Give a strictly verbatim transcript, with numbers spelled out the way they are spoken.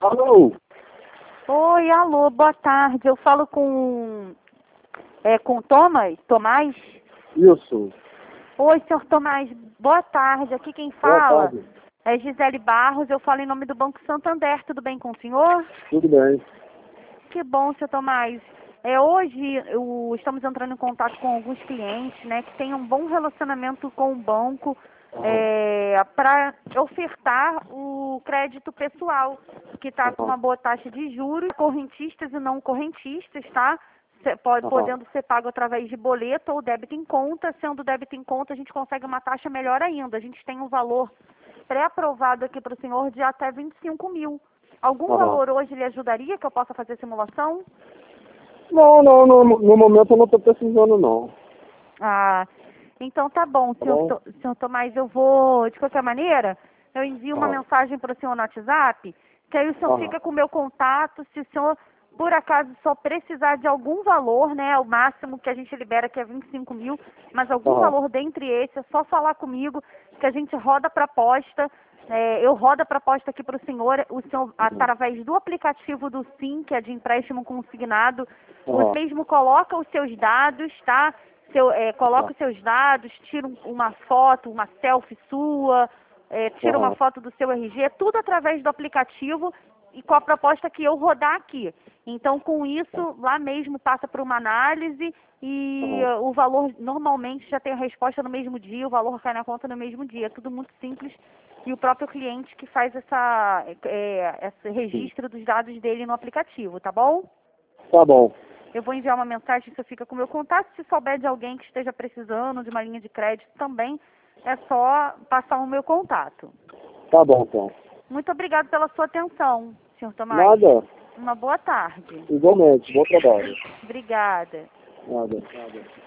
Alô? Oi, alô, boa tarde. Eu falo com, é, com o Thomas, Tomás? Isso. Oi, senhor Tomás, boa tarde. Aqui quem Boa fala tarde. é Gisele Barros. Eu falo em nome do Banco Santander. Tudo bem com o senhor? Tudo bem. Que bom, senhor Tomás. É, hoje eu, estamos entrando em contato com alguns clientes, né, que têm um bom relacionamento com o banco Aham. é, para ofertar o crédito pessoal, que está com Aham. uma boa taxa de juros, correntistas e não correntistas, tá? Cê pode, Aham. podendo ser pago através de boleto ou débito em conta. Sendo débito em conta, a gente consegue uma taxa melhor ainda. A gente tem um valor pré-aprovado aqui para o senhor de até vinte e cinco mil. Algum Aham. valor hoje lhe ajudaria que eu possa fazer simulação? Não, não, no, no momento eu não estou precisando, não. Ah, então tá bom, Tá senhor, bom? To- senhor Tomás, eu vou, de qualquer maneira, eu envio uma Aham. mensagem para o senhor no WhatsApp, que aí o senhor Aham. fica com o meu contato, se o senhor, por acaso, só precisar de algum valor, né, o máximo que a gente libera, que é vinte e cinco mil, mas algum Aham. valor dentre esse, é só falar comigo, que a gente roda a proposta, é, eu rodo a proposta aqui para o senhor, o senhor, Uhum. através do aplicativo do Sim, que é de empréstimo consignado, você Aham. mesmo coloca os seus dados, tá? Seu, é, coloca Tá. os seus dados, tira um- uma foto, uma selfie sua, é, tira uma Aham. foto do seu R G, tudo através do aplicativo e com a proposta que eu rodar aqui. Então, com Tá. isso, lá mesmo passa por uma análise e Aham. uh, o valor normalmente já tem a resposta no mesmo dia, o valor cai na conta no mesmo dia. É tudo muito simples e o próprio cliente que faz essa, é, esse Sim. registro dos dados dele no aplicativo, tá bom? Tá bom. Eu vou enviar uma mensagem, você fica com o meu contato. Se souber de alguém que esteja precisando de uma linha de crédito também, é só passar o meu contato. Tá bom, então. Muito obrigado pela sua atenção, senhor Tomás. Nada. Uma boa tarde. Igualmente. Bom trabalho. Obrigada. Nada. Nada.